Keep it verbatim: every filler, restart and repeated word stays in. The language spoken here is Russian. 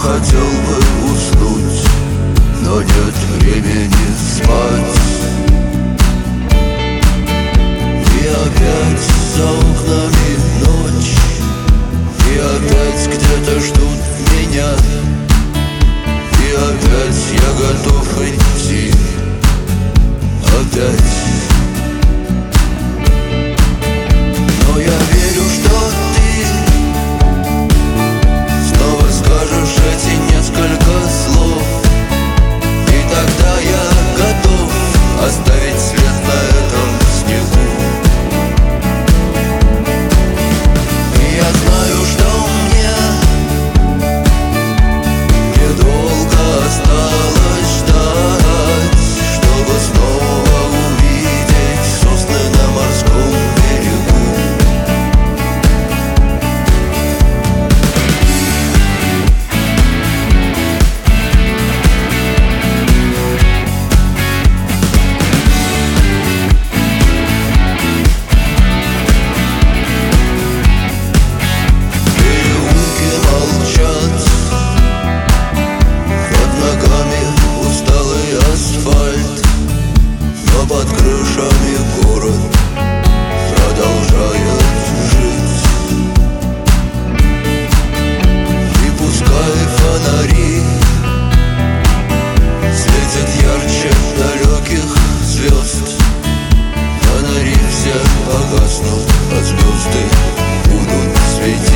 хотел бы уснуть, но нет времени спать. И опять за окнами ночь, и опять где-то ждут меня, и опять я готов идти, опять. Но я верю, что ты снова скажешь эти несколько слов, и тогда я готов оставить след на этом снегу. И я знаю, что мне недолго осталось ждать, чтобы снова увидеть сосны на морском берегу. Переулки молчат, под ногами усталый асфальт, но под крышами город продолжает жить. И пускай фонари светят ярче далеких звезд, фонари все погаснут, а звезды будут светить.